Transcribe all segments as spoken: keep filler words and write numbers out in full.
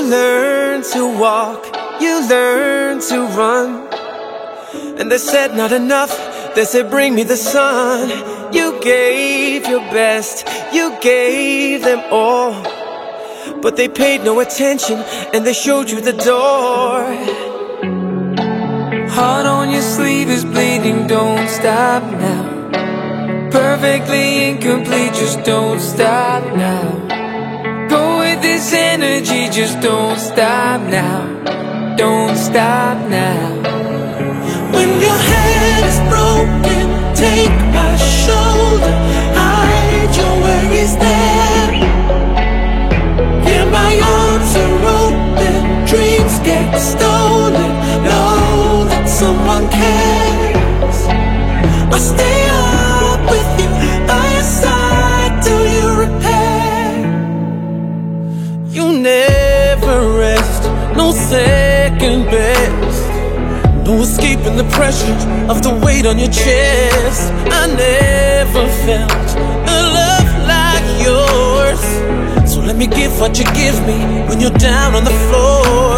learn to walk, you learn to run. And they said not enough, they said bring me the sun. You gave your best, you gave them all, but they paid no attention and they showed you the door. Heart on your sleeve is bleeding, don't stop now. Perfectly incomplete, just don't stop now. Go with this energy, just don't stop now. Don't stop now. When your head is broken, take my shoulder, hide your worries there. Yeah, my arms are open, dreams get stolen. Know that someone cares. I'll stay up with you, by your side till you repair. You never rest, no second best, no escaping the pressure of the weight on your chest. I never felt a love like yours, so let me give what you give me when you're down on the floor.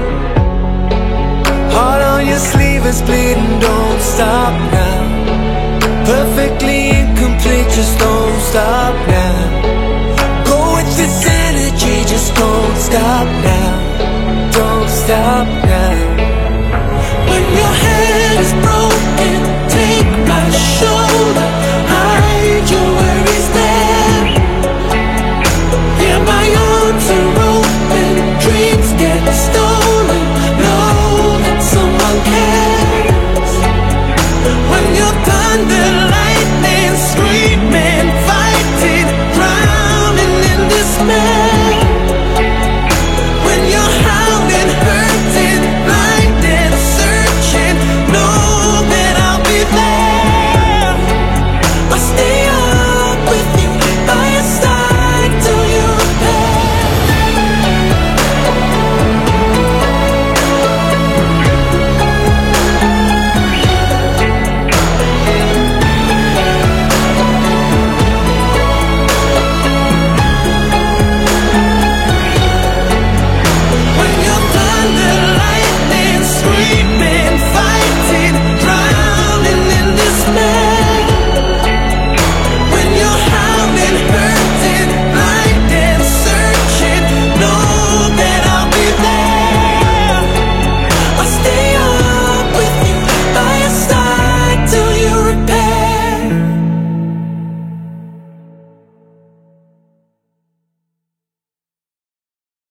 Heart on your sleeve is bleeding, don't stop now. Perfectly incomplete, just don't stop now. Go with this energy, just don't stop now. Don't stop now. When your head is broken, take my shoulder, hide your worries there. Yeah, my arms are open, dreams get stolen. Know that someone cares. When you're thunder, lightning, scream.